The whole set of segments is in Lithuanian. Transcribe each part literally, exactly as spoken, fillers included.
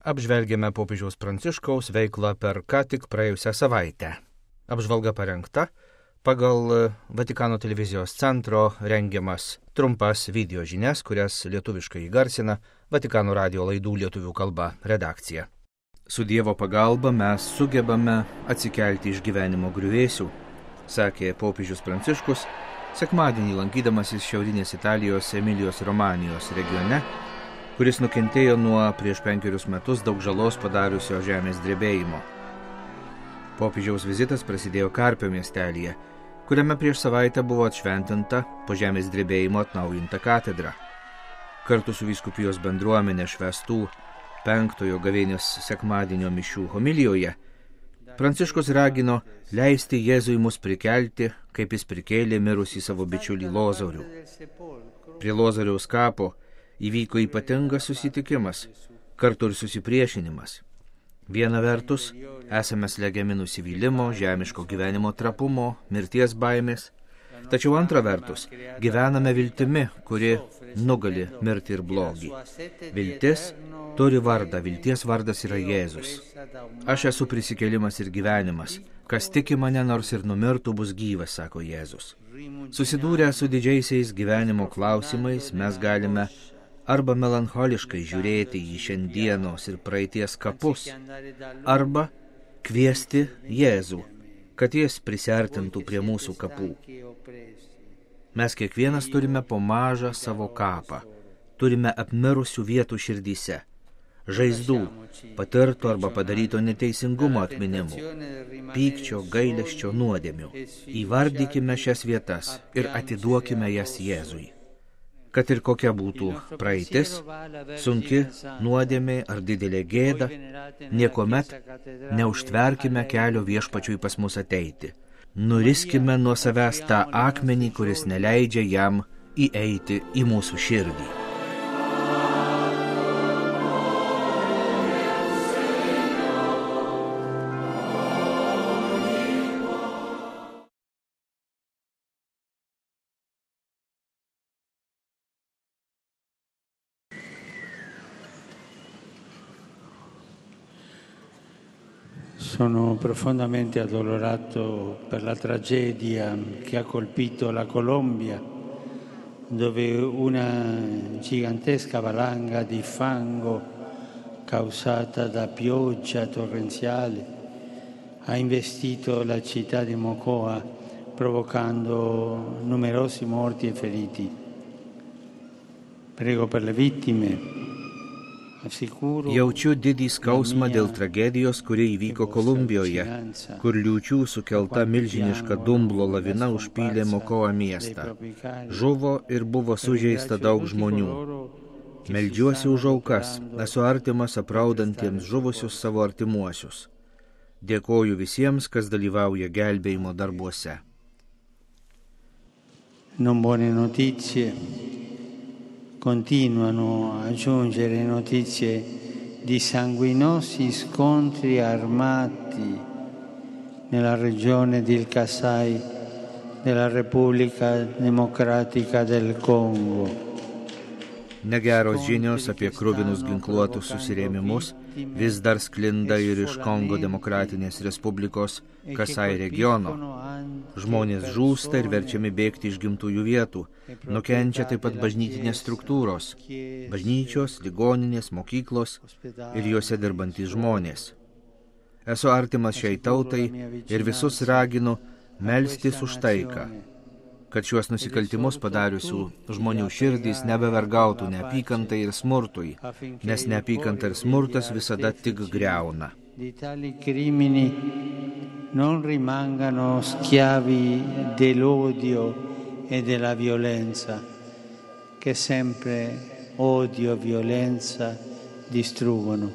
Apžvelgėme popiežiaus Pranciškaus veiklą per ką tik praėjusią savaitę. Apžvalga parengta pagal Vatikano televizijos centro rengiamas trumpas video žinias, kurias lietuviškai įgarsina Vatikano radijo laidų lietuvių kalba redakcija. Su Dievo pagalba mes sugebame atsikelti iš gyvenimo griuvėsių, sakė popiežius Pranciškus, sekmadienį lankydamasis šiaurinės Italijos Emilijos Romanijos regione, kuris nukentėjo nuo prieš penkerius metus daug žalos padariusio žemės drebėjimo. Popiežiaus vizitas prasidėjo Karpio miestelyje, kuriame prieš savaitę buvo atšventinta po žemės drebėjimo atnaujinta katedra. Kartu su vyskupijos bendruomenė švęstų penktojo gavėnios sekmadienio mišių homilijoje Pranciškus ragino leisti Jėzui mus prikelti, kaip jis prikėlė mirusį savo bičiulį Lozorių. Prie Lozoriaus kapo įvyko ypatingas susitikimas, kartu ir susipriešinimas. Viena vertus, esame slegiami nusivylimo, žemiško gyvenimo trapumo, mirties baimės, tačiau antra vertus, gyvename viltimi, kuri nugali mirtį ir blogį. Viltis turi vardą, vilties vardas yra Jėzus. Aš esu prisikėlimas ir gyvenimas, kas tiki mane, nors ir numirtų, bus gyvas, sako Jėzus. Susidūrę su didžiaisiais gyvenimo klausimais, mes galime arba melancholiškai žiūrėti į šiandienos ir praeities kapus, arba kviesti Jėzų, kad jis prisiartintų prie mūsų kapų. Mes kiekvienas turime po mažą savo kapą, turime apmirusių vietų širdyse, žaizdų, patirto arba padaryto neteisingumo atminimų, pykčio, gailesčio, nuodėmių. Įvardykime šias vietas ir atiduokime jas Jėzui. Kad ir kokia būtų praeitis, sunki, nuodėmė ar didelė gėda, niekuomet neužtverkime kelio viešpačiui pas mus ateiti. Nuriskime nuo savęs tą akmenį, kuris neleidžia jam įeiti į mūsų širdį. Sono profondamente addolorato per la tragedia che ha colpito la Colombia, dove una gigantesca valanga di fango causata da pioggia torrenziale ha investito la città di Mocoa, provocando numerosi morti e feriti. Prego per le vittime. Jaučiu didį skausmą dėl tragedijos, kuri įvyko Kolumbijoje, kur liūčių sukelta milžiniška dumblo lavina užpylė Mokoa miestą. Žuvo ir buvo sužeista daug žmonių. Meldžiuosi už aukas, esu artimas apraudantiems žuvusius savo artimuosius. Dėkoju visiems, kas dalyvauja gelbėjimo darbuose. Non buone notizie. Continuano a giungere notizie di sanguinosi scontri armati nella regione del Kasai della Repubblica Democratica del Congo. Negeros žinios apie kruvinus ginkluotus susirėmimus vis dar sklinda ir iš Kongo Demokratinės Respublikos Kasai regiono. Žmonės žūsta ir verčiami bėgti iš gimtųjų vietų. Nukenčia taip pat bažnytinės struktūros, bažnyčios, ligoninės, mokyklos ir juose dirbantys žmonės. Esu artimas šiai tautai ir visus raginu melstis už taiką, kad šiuos nusikaltimus padariusių žmonių širdys nebevergautų neapykantai ir smurtui, nes neapykanta ir smurtas visada tik griauna. Di tali crimini non rimangano schiavi dell'odio e della violenza, che sempre odio e violenza distruggono.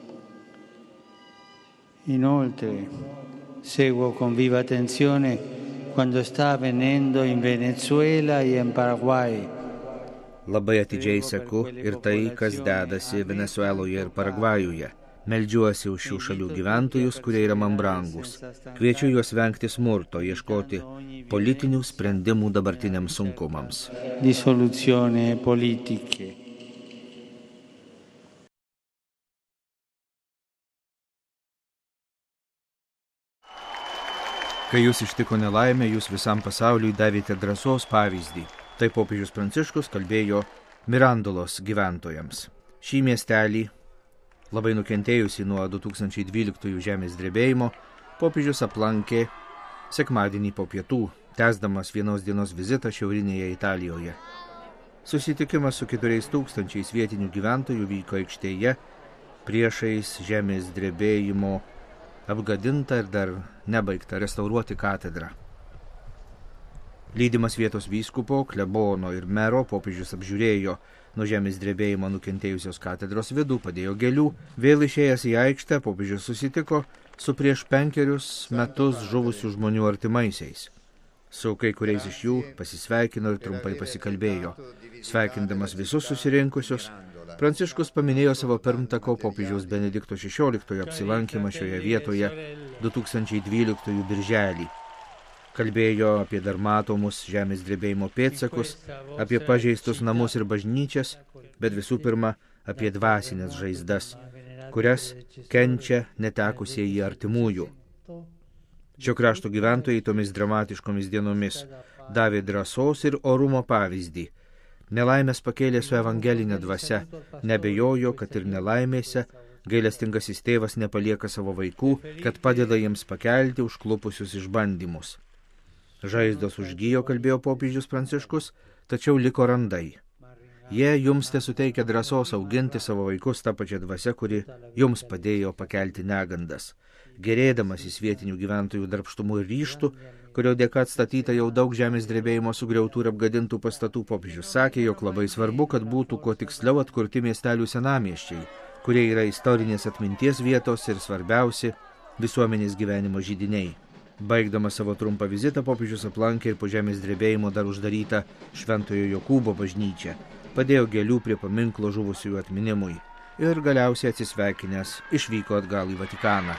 Inoltre, seguo con viva attenzione quando sta avvenendo in Venezuela e in Paraguay. Labai atidžiai seku ir tai, kas dedasi Venezueloje ir Paragvajuje. Meldžiuosi už šių šalių gyventojus, kurie yra man brangus. Kviečiu juos vengti smurto, ieškoti politinių sprendimų dabartiniams sunkumams. Di soluzioni politiche. Kai jūs ištiko nelaimė, jūs visam pasauliui davėte drąsos pavyzdį. Tai popiežius Pranciškus kalbėjo Mirandolos gyventojams. Šį miestelį, labai nukentėjusi nuo du tūkstančiai dvyliktųjų žemės drebėjimo, popiežius aplankė sekmadienį po pietų, tęsdamas vienos dienos vizitą šiaurinėje Italijoje. Susitikimas su keturiais tūkstančiais vietinių gyventojų vyko aikštėje priešais žemės drebėjimo apgadintą ir dar nebaigtą restauruoti katedrą. Lydimas vietos vyskupo, klebono ir mero, popiežius apžiūrėjo nuo žemės drebėjimo nukentėjusios katedros vidų, padėjo gėlių. Vėl išėjęs į aikštę, popiežius susitiko su prieš penkerius metus žuvusių žmonių artimaisiais. Su kai kuriais iš jų pasisveikino ir trumpai pasikalbėjo. Sveikindamas visus susirinkusius, Pranciškus paminėjo savo pirmtako popiežiaus Benedikto šešioliktojo apsilankymą šioje vietoje du tūkstančiai dvyliktųjų birželį. Kalbėjo apie dar matomus žemės drebėjimo pėdsakus, apie pažeistus namus ir bažnyčias, bet visų pirma apie dvasinės žaizdas, kurias kenčia netekusieji artimųjų. Šio krašto gyventojai tomis dramatiškomis dienomis davė drąsos ir orumo pavyzdį. Nelaimės pakėlė su evangelinė dvasia, nebejojo, kad ir nelaimėse gailestingasis tėvas nepalieka savo vaikų, kad padeda jiems pakelti užklupusius išbandymus. Žaizdos užgijo, kalbėjo popiežius Pranciškus, tačiau liko randai. Jie jums tesuteikia drąsos auginti savo vaikus tą pačią dvasią, kuri jums padėjo pakelti negandas. Gerėdamasis vietinių gyventojų darbštumų ir ryžtų, kurio dėka atstatyta jau daug žemės drebėjimo sugriautų ir apgadintų pastatų, popiežius sakė, jog labai svarbu, kad būtų kuo tiksliau atkurti miestelių senamiesčiai, kurie yra istorinės atminties vietos ir svarbiausi visuomenės gyvenimo židiniai. Baigdamas savo trumpą vizitą, popiežius aplankė ir po žemės drebėjimo dar uždarytą Šventojo Jokūbo bažnyčią, padėjo gėlių prie paminklo žuvusiųjų atminimui ir galiausiai atsisveikinęs išvyko atgal į Vatikaną.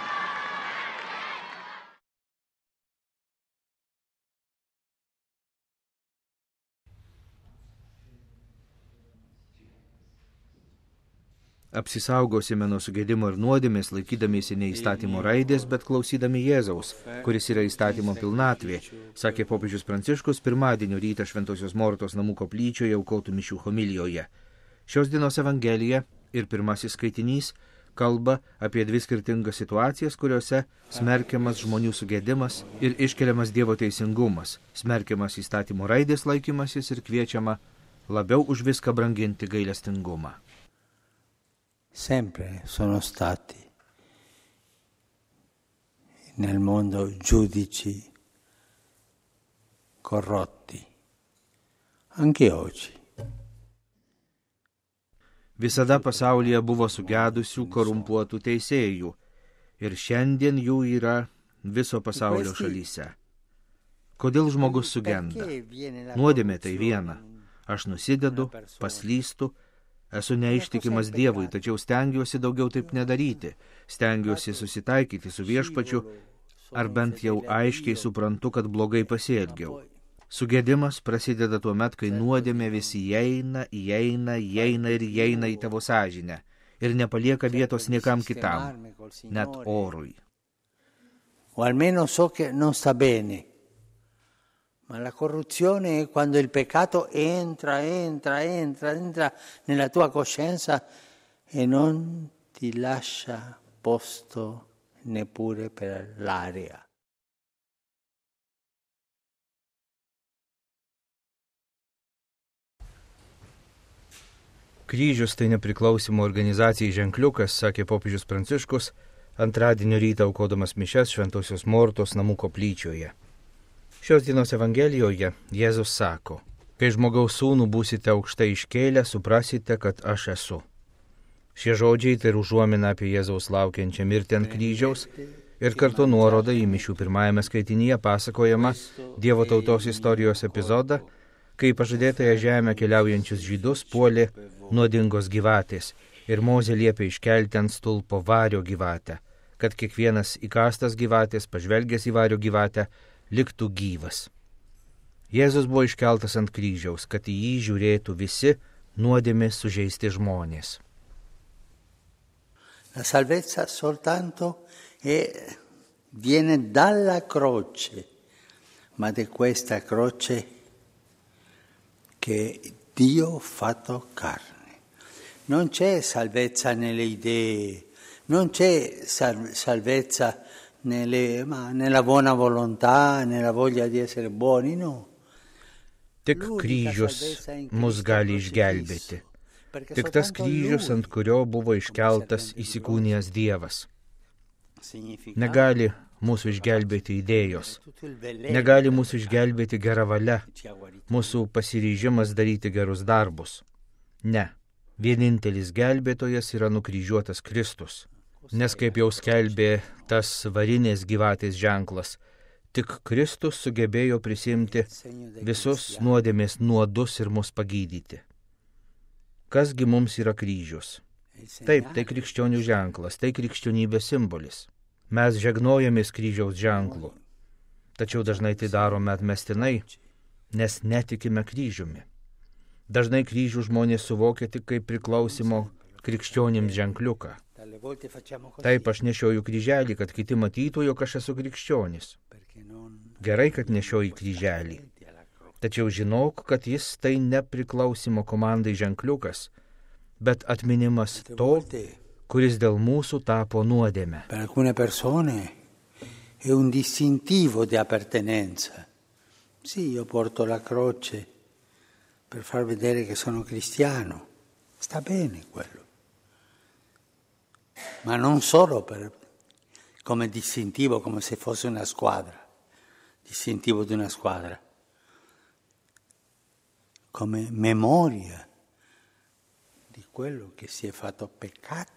Apsisaugosime nuo sugėdimo ir nuodėmės, laikydamiesi ne įstatymo raidės, bet klausydami Jėzaus, kuris yra įstatymo pilnatvė, sakė popiežius Pranciškus pirmadienio rytą Šventosios Mortos namų koplyčioje aukotų mišių homilijoje. Šios dienos evangelija ir pirmasis skaitinys kalba apie dvi skirtingas situacijas, kuriuose smerkiamas žmonių sugėdimas ir iškeliamas Dievo teisingumas, smerkiamas įstatymo raidės laikymasis ir kviečiama labiau už viską branginti gailestingumą. Sempre sono stati nel mondo giudici corrotti, anche oggi. Visada pasaulyje buvo sugedusių korumpuotų teisėjų ir šiandien jų yra viso pasaulio šalyse. Kodėl žmogus sugenda? Nuodėmė tai viena. Aš nusidedu, paslystu, esu neištikimas Dievui, tačiau stengiuosi daugiau taip nedaryti. Stengiuosi susitaikyti su viešpačiu, ar bent jau aiškiai suprantu, kad blogai pasielgiau. Sugėdimas prasideda tuo met, kai nuodėmė visi įeina, įeina, įeina ir įeina į tavo sąžinę ir nepalieka vietos niekam kitam, net orui. O almeno so che non sta bene. Ma la corruzione è quando il peccato entra, entra, entra, entra nella tua coscienza e non ti lascia posto neppure per l'aria. Kryžius tai nepriklausimo organizacijai ženkliukas, sakė popiežius Pranciškus, antradienio rytą aukodamas mišias Šventosios Mortos namų koplyčioje. Šios dienos Evangelijoje Jėzus sako, kai žmogaus sūnų būsite aukštai iškėlę, suprasite, kad aš esu. Šie žodžiai tai užuomina apie Jėzaus laukiančią mirtį ant kryžiaus ir kartu nuoroda į mišių pirmajame skaitinyje pasakojama Dievo tautos istorijos epizodą, kai pažadėtąją žemę keliaujančius žydus puolė nuodingos gyvatės ir Mozė liepė iškelti ant stulpo vario gyvatę, kad kiekvienas įkastas gyvatės, pažvelgęs į vario gyvatę, liktų gyvas. Jėzus buvo iškeltas ant kryžiaus, kad į jį žiūrėtų visi nuodėmės sužeisti žmonės. La salvezza soltanto è viene dalla croce, ma di questa croce che Dio ha fatto carne. Non c'è salvezza nelle idee, non c'è sal- salvezza nelle, ma nella buona volontà, nella voglia di essere buoni, no. Tik kryžius mus gali išgelbėti. Tik tas kryžius, ant kurio buvo iškeltas įsikūnijęs Dievas. Negali mūsų išgelbėti idėjos, negali mūsų išgelbėti gera valia, mūsų pasiryžimas daryti gerus darbus. Ne, vienintelis gelbėtojas yra nukryžiuotas Kristus. Nes kaip jau skelbė tas varinės gyvatės ženklas, tik Kristus sugebėjo prisimti visus nuodėmės nuodus ir mus pagydyti. Kasgi mums yra kryžius? Taip, tai krikščionių ženklas, tai krikščionybės simbolis. Mes žegnojamės kryžiaus ženklu, tačiau dažnai tai darome atmestinai, nes netikime kryžiumi. Dažnai kryžių žmonės suvokia tik kaip priklausimo krikščionims ženkliuką. Taip, aš nešioju kryželį, kad kiti matytų, jog aš esu krikščionis. Gerai, kad nešioju kryželį. Tačiau žinok, kad jis tai nepriklausimo komandai ženkliukas, bet atminimas to, kuris dėl mūsų tapo nuodėme. Per alcune persone è un distintivo di appartenenza. Sì, io porto la croce per far vedere che sono cristiano. Sta bene quello. Ma non solo per, come distintivo, come se fosse una squadra, distintivo di una squadra, come memoria di quello che si è fatto peccato.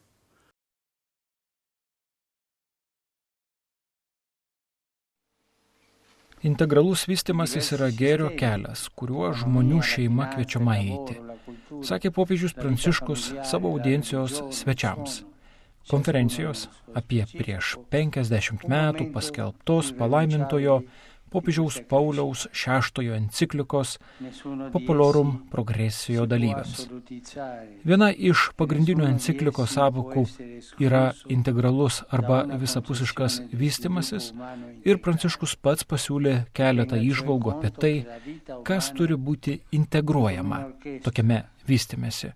Integralus vystimasis yra gėrio kelias, kuriuo žmonių šeima kviečiama eiti, sakė popiežius Pranciškus savo audiencijos svečiams. Konferencijos apie prieš penkiasdešimt metų paskelbtos palaimintojo popiežiaus Pauliaus šeštojo enciklikos Populorum Progressio dalyviams. Viena iš pagrindinių enciklikos sąvokų yra integralus arba visapusiškas vystimasis ir Pranciškus pats pasiūlė keletą įžvalgų apie tai, kas turi būti integruojama tokiame vystymesi.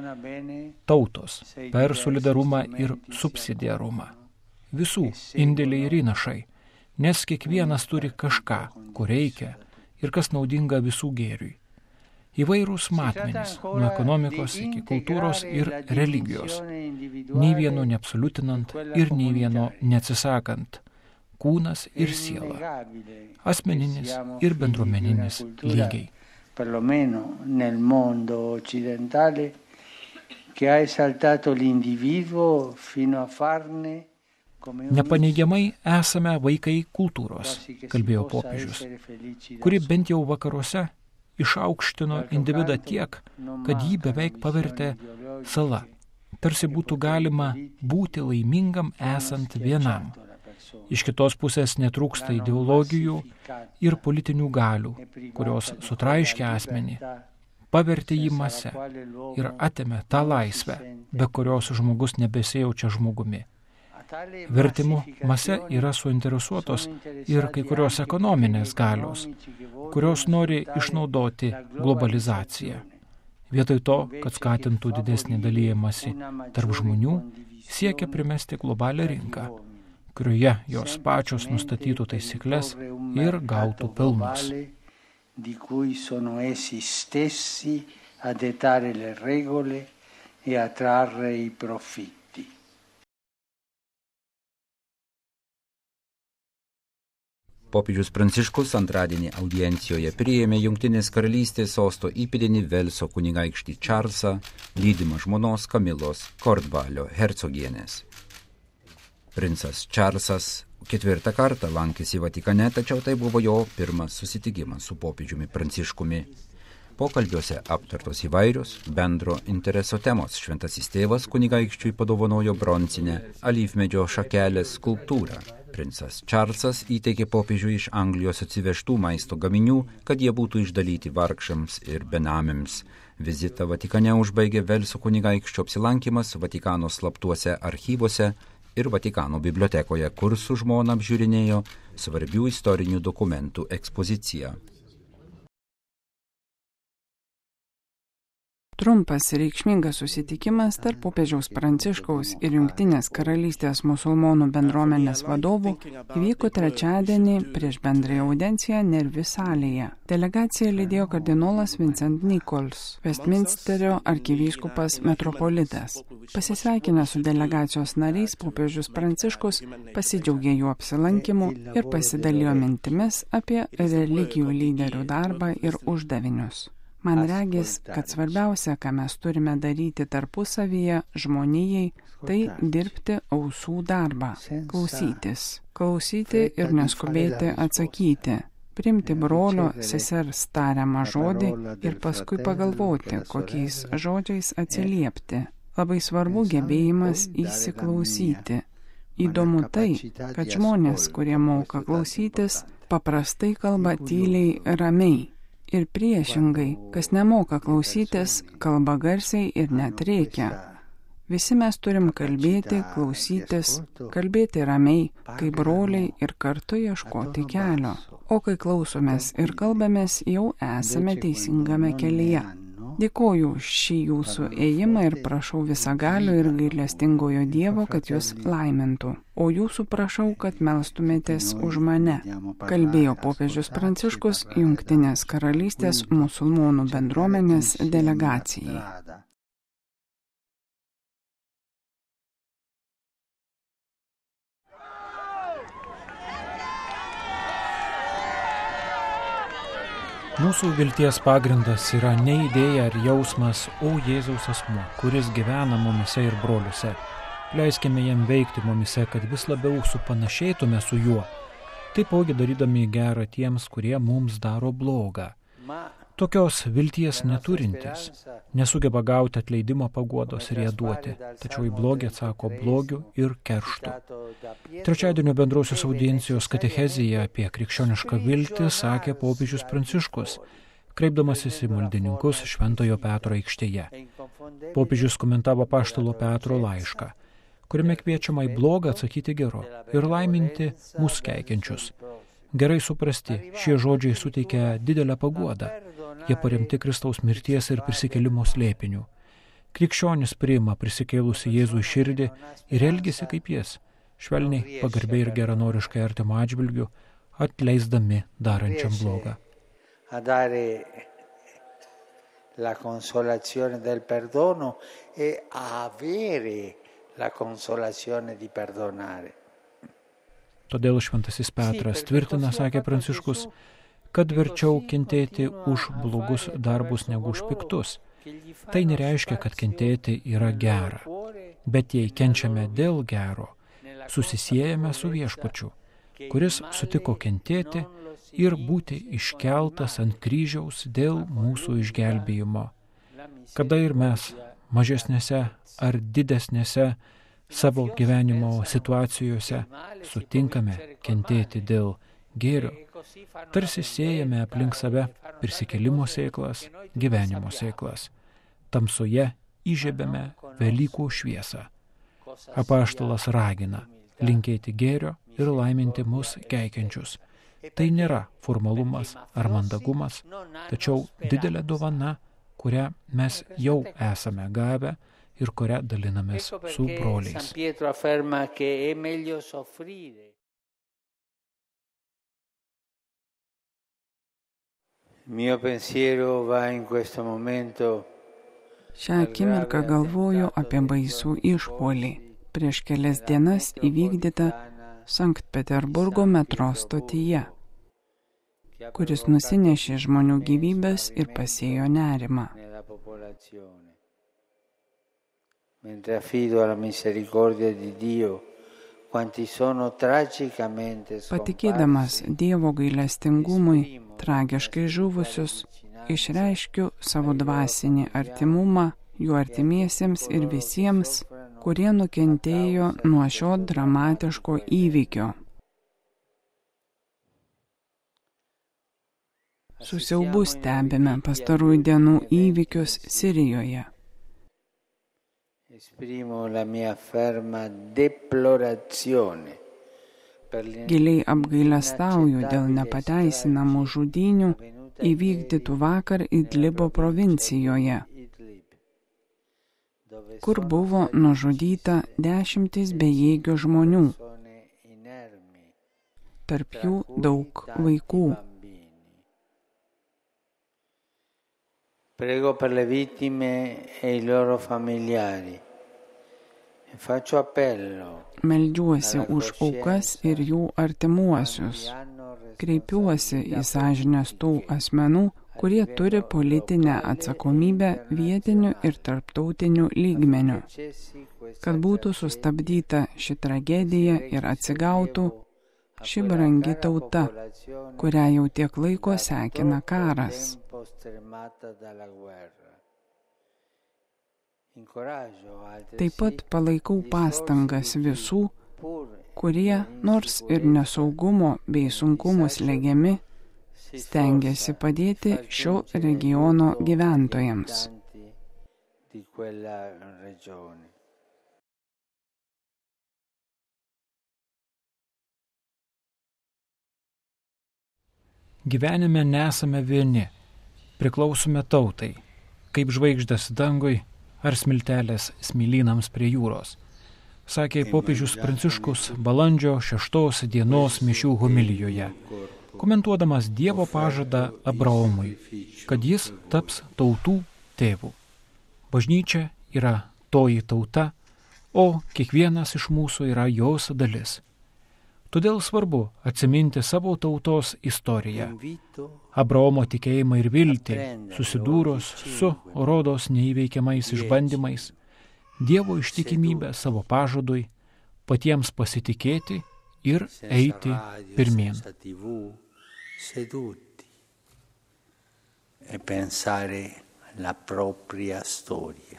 Tautos per solidarumą ir subsidiarumą. Visų indėliai ir įnašai. Nes kiekvienas turi kažką, ko reikia ir kas naudinga visų gėriui. Įvairūs matmenys, nuo ekonomikos iki kultūros ir religijos, nei vieno neabsoliutinant ir nei vieno neatsisakant, kūnas ir siela, asmeninis ir bendruomeninis lygiai. Perlomeno nel mondo occidentale, che ha esaltato l'individuo fino a farne. Nepaneigiamai esame vaikai kultūros, kalbėjo popiežius, kuri bent jau vakaruose išaukštino individą tiek, kad jį beveik pavertė sala. Tarsi būtų galima būti laimingam esant vienam. Iš kitos pusės netrūksta ideologijų ir politinių galių, kurios sutraiškia asmenį, pavertė jį mase ir atėmė tą laisvę, be kurios žmogus nebesijaučia žmogumi. Vertimu mase yra suinteresuotos ir kai kurios ekonominės galios, kurios nori išnaudoti globalizaciją. Vietoj to, kad skatintų didesnį dalijimąsi tarp žmonių, siekia primesti globalią rinką, kurioje jos pačios nustatytų taisykles ir gautų pelnus. Di cui sono essi stessi a dettare le regole e a trarre i profitti. Popiežius Pranciškus antradienį audiencijoje priėmė Jungtinės karalystės sosto įpėdinį Velso kunigaikštį Čarlzą, lydimą žmonos Kamilos Kornvalio hercogienės. Princas Čarlzas ketvirtą kartą lankėsi Vatikane, tačiau tai buvo jo pirmas susitikimas su popiežiumi Pranciškumi. Pokalbiuose aptartos įvairios bendro intereso temos. Šventasis tėvas kunigaikščiui padovanojo bronzinę alyvmedžio šakelės skulptūrą. Princas Čarlzas įteikė popiežiui iš Anglijos atsivežtų maisto gaminių, kad jie būtų išdalyti vargšams ir benamiams. Vizitą Vatikane užbaigė Velso kunigaikščio apsilankymas Vatikano slaptuose archyvuose, ir Vatikano bibliotekoje, kur su žmona apžiūrinėjo svarbių istorinių dokumentų ekspoziciją. Trumpas ir reikšmingas susitikimas tarp popiežiaus Pranciškaus ir Jungtinės karalystės musulmonų bendruomenės vadovų įvyko trečiadienį prieš bendrąją audienciją Nervi salėje. Delegaciją lydėjo kardinolas Vincent Nichols, Westminsterio arkivyskupas metropolitas. Pasisveikinęs su delegacijos nariais, popiežius Pranciškus pasidžiaugė jų apsilankimu ir pasidalijo mintimis apie religijų lyderių darbą ir uždavinius. Man regis, kad svarbiausia, ką mes turime daryti tarpusavyje žmonijai, tai dirbti ausų darbą, klausytis. Klausyti ir neskubėti atsakyti, priimti brolio, sesers tariamą žodį ir paskui pagalvoti, kokiais žodžiais atsiliepti. Labai svarbu gebėjimas įsiklausyti. Įdomu tai, kad žmonės, kurie moka klausytis, paprastai kalba tyliai ramiai. Ir priešingai, kas nemoka klausytis, kalba garsiai ir net rėkia. Visi mes turim kalbėti, klausytis, kalbėti ramiai, kaip broliai ir kartu ieškoti kelio. O kai klausomės ir kalbamės, jau esame teisingame kelyje. Dėkoju už šį jūsų ėjimą ir prašau visagalio ir gailestingojo Dievo, kad jūs laimintų. O jūsų prašau, kad melstumėtės už mane. Kalbėjo popiežius Pranciškus Jungtinės karalystės musulmonų bendruomenės delegacijai. Mūsų vilties pagrindas yra ne idėja ar jausmas, o Jėzaus asmuo, kuris gyvena mumise ir broliuose. Leiskime jam veikti mumise, kad vis labiau supanašėtume su juo, taipogi darydami gerą tiems, kurie mums daro blogą. Tokios vilties neturintis nesugeba gauti atleidimo paguodos ir ją duoti, tačiau į blogį atsako blogiu ir kerštu. Trečiadienio bendrosios audiencijos katechezėje apie krikščionišką viltį sakė popiežius Pranciškus, kreipdamasis į maldininkus Šventojo Petro aikštėje. Popiežius komentavo apaštalo Petro laišką, kuriame kviečiama į blogą atsakyti geru ir laiminti mus keikiančius. Gerai suprasti, šie žodžiai suteikia didelę paguodą. Jie paremti Kristaus mirties ir prisikėlimo slėpiniu. Krikščionis priima prisikėlusi Jėzų į širdį ir elgiasi kaip jis, švelniai, pagarbiai ir geranoriškai artimo atžvilgiu, atleisdami darančiam blogą. A dare la consolazione del perdono e a avere la consolazione di perdonare. Todėl šventasis Petras tvirtina, sakė Pranciškus, kad verčiau kentėti už blogus darbus negu už piktus. Tai nereiškia, kad kentėti yra gera, bet jei kenčiame dėl gero, susisiejame su Viešpačiu, kuris sutiko kentėti ir būti iškeltas ant kryžiaus dėl mūsų išgelbėjimo. Kada ir mes mažesnėse ar didesnėse savo gyvenimo situacijose sutinkame kentėti dėl gėrio, tarsi siejame aplink save prisikėlimo sėklas, gyvenimo sėklas. Tamsoje įžiebėme Velykų šviesą. Apaštalas ragina linkėti gėrio ir laiminti mus keikiančius. Tai nėra formalumas ar mandagumas, tačiau didelė dovana, kurią mes jau esame gavę ir kurią dalinamės su broliais. Mio pensiero va in questo momento. Šią akimirką galvoju apie baisų išpuolį, prieš kelias dienas įvykdytą Sankt Peterburgo metro stotyje, kuris nusinešė žmonių gyvybės ir pasėjo nerimą. Mentre affido alla misericordia di Dio, quanti sono tragicamente scomparsi. Patikėdamas Dievo gailestingumui tragiškai žuvusius, išreiškiu savo dvasinį artimumą jų artimiesiems ir visiems, kurie nukentėjo nuo šio dramatiško įvykio. Su siaubu stebime pastarųjų dienų įvykius Sirijoje. Esprimo la mia ferma deplorazione. Giliai apgailestauju dėl nepateisinamų žudynių įvykdytų vakar Idlibo provincijoje, kur buvo nužudyta dešimtys bejėgių žmonių, tarp jų daug vaikų. Prego per le vittime e i loro familiari. Faccio appello. Meldžiuosi už aukas ir jų artimuosius. Kreipiuosi į sąžinės tų asmenų, kurie turi politinę atsakomybę vietiniu ir tarptautiniu lygmeniu, kad būtų sustabdyta ši tragedija ir atsigautų ši brangi tauta, kurią jau tiek laiko sekina karas. Taip pat palaikau pastangas visų, kurie, nors ir nesaugumo bei sunkumų slegiami, stengiasi padėti šio regiono gyventojams. Gyvenime nesame vieni, priklausome tautai, kaip žvaigždės dangui ar smiltelės smilynams prie jūros, sakė popiežius Pranciškus balandžio šeštos dienos mišių homilijoje, komentuodamas Dievo pažadą Abraomui, kad jis taps tautų tėvu. Bažnyčia yra toji tauta, o kiekvienas iš mūsų yra jos dalis. Todėl svarbu atsiminti savo tautos istoriją, Abraomo tikėjimą ir viltį, susidūrus su rodos neįveikiamais išbandymais, Dievo ištikimybę savo pažadui, patiems pasitikėti ir eiti pirmyn. E pensare la propria storia.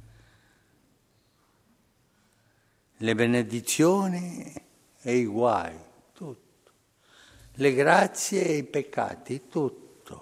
Le benedizioni e i guai, tutto. Le grazie e i peccati, tutto.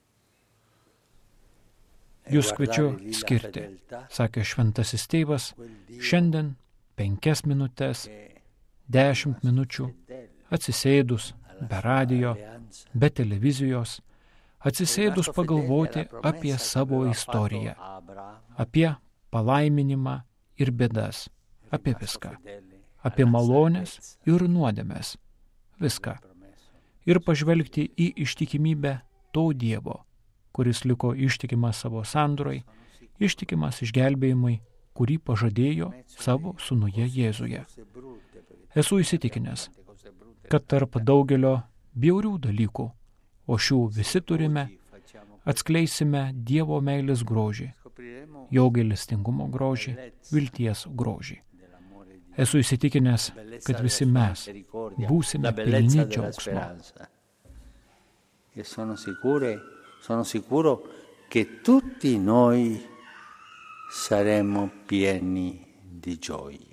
Jūs kviečiu skirti, sakė šventasis tėvas, šiandien penkias minutės, dešimt minučių, atsisėdus, be radijo, be televizijos, atsisėdus pagalvoti apie savo istoriją, apie palaiminimą ir bėdas, apie viską, apie malonės ir nuodėmes, viską, ir pažvelgti į ištikimybę to Dievo, kuris liko ištikimas savo sandorai, ištikimas išgelbėjimui, kurį pažadėjo savo sūnuje Jėzuje. Esu įsitikinęs, kad tarp daugelio bjaurių dalykų, o šių visi turime, atskleisime Dievo meilės grožį, jo gailestingumo grožį, vilties grožį. Esu įsitikinęs, kad visi mes būsime pilni džiaugsmo. Sono sicuro, sono sicuro che tutti noi saremo pieni di gioia.